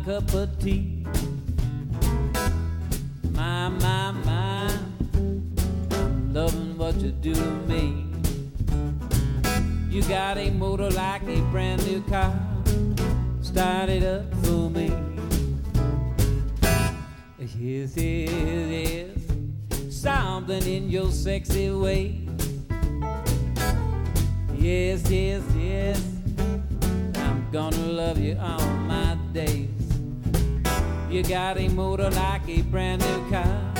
cup of tea. My, I'm loving what you do to me. You got a motor like a brand new car. Start it up for me. Yes, yes, something in your sexy way. Yes, yes, yes, I'm gonna love you all my days. You got a motor like a brand new car.